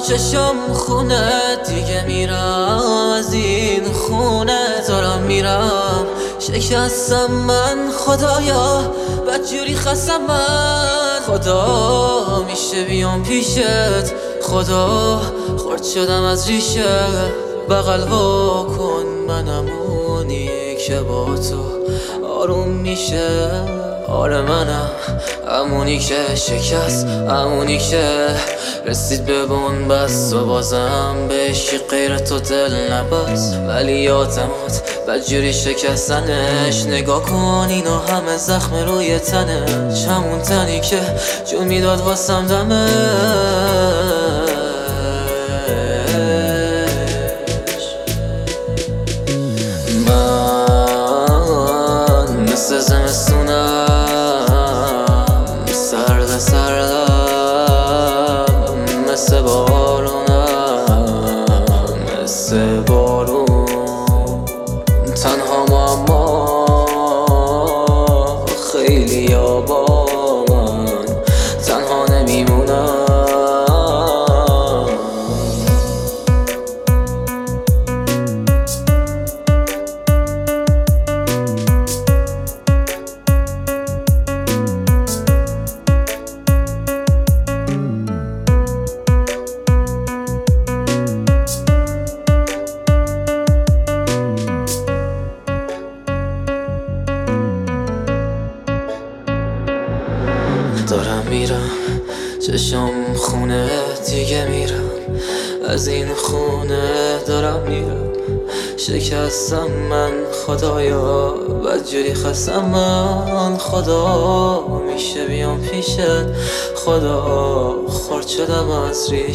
چشم خونه دیگه میرم، از این خونه دارم میرم. شکستم من خدایا، بدجوری خستم من. خدا میشه بیام پیشت، خدا خورد شدم از ریشه. بغل وا کن منم اونی که با تو آروم میشه. آره منم همونی که شکست، همونی که رسید به بن‌بست و بازم بهش غیر تو دل نبست. ولی یادمت بدجوری شکستنش. نگاه کن اینو همه زخم روی تنش، همون تنی که جون میداد واسم دمش. من مثل زمستونم، سرد سردم، مثل بارونم، مثل بارون. تنها اما خیلی با من تنها نمیمونم. دارم میرم چشم خونه دیگه میرم، از این خونه دارم میرم. شکستم من خدایا، بدجوری خستم من. خدا میشه بیام پیشت، خدا خورد شدم از ریش.